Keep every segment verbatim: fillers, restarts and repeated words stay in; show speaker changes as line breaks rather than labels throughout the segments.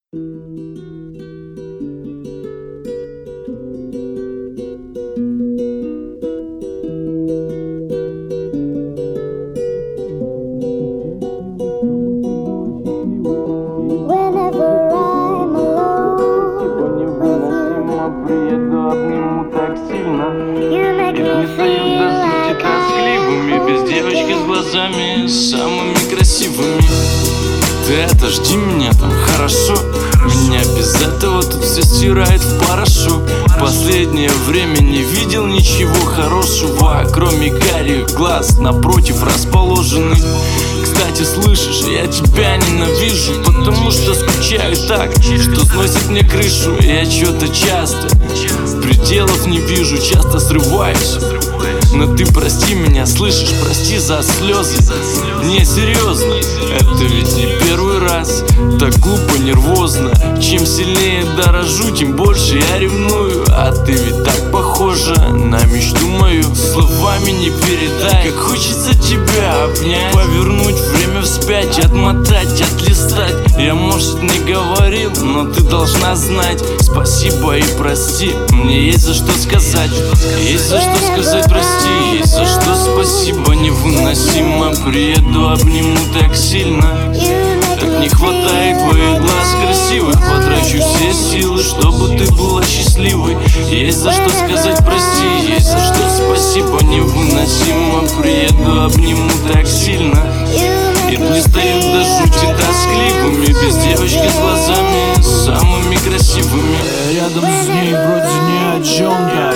С самыми красивыми. Ты это жди меня там, хорошо? Меня без этого тут все стирает в порошок. Последнее время не видел ничего хорошего, кроме карих глаз напротив расположенных. Кстати, слышишь, я тебя ненавижу, потому что скучаю так, что сносит мне крышу. Я что-то часто пределов не вижу, часто срываюсь. Но ты прости меня, слышишь, прости за слезы. Не, серьезно, это ведь не первый раз. Так глупо, нервозно. Чем сильнее дорожу, тем больше я ревную. А ты ведь так похожа на мечту мою. Словами не передать, как хочется тебя обнять, повернуть время вспять, отмотать, отлистать. Я, может, не говорил, но ты должна знать. Спасибо и прости, мне есть за что сказать. Есть за что сказать прости, есть за что спасибо. Невыносимо, приеду, обниму так сильно. Так не хватает твоих глаз красивых. Потрачу все силы, чтобы ты была счастливой. Есть за что сказать прости, есть за что спасибо. Невыносимо, приеду, обниму так сильно. И дни стают до жути тоскливыми, без девочки с глазами самыми красивыми.
Рядом с ней вроде ни о чем-то,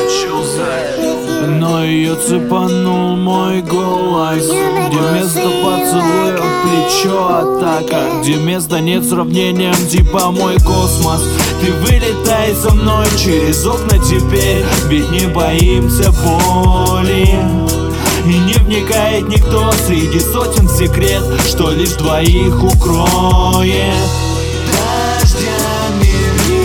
но ее цепанул мой голос. Где место поцелуя, плечо атака. Где места нет сравнением, типа мой космос. Ты вылетай со мной через окна теперь, ведь не боимся боли. И не вникает никто среди сотен секрет, что лишь двоих укроет. Дождями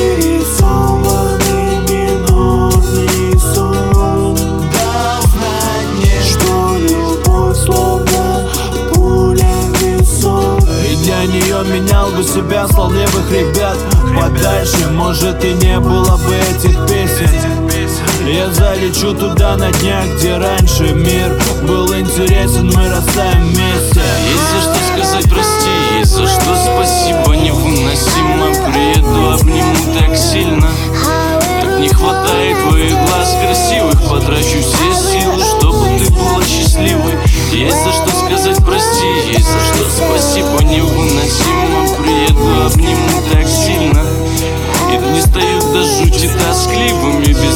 рисованный минутный сон дал знать мне, что любовь словно пуля в висок. И для нее менял бы себя, слал левых ребят подальше, может и не было бы этих песен. Я залечу туда на днях, где раньше мир был интересен, мы растаем вместе.
Есть за что сказать прости, есть за что спасибо. Невыносимо, приеду, обниму так сильно. Так не хватает твоих глаз красивых. Потрачу все силы, чтобы ты была счастливой. Есть за что сказать прости, есть за что спасибо. Невыносимо, приеду, обниму так сильно. И дни стают до жути тоскливыми.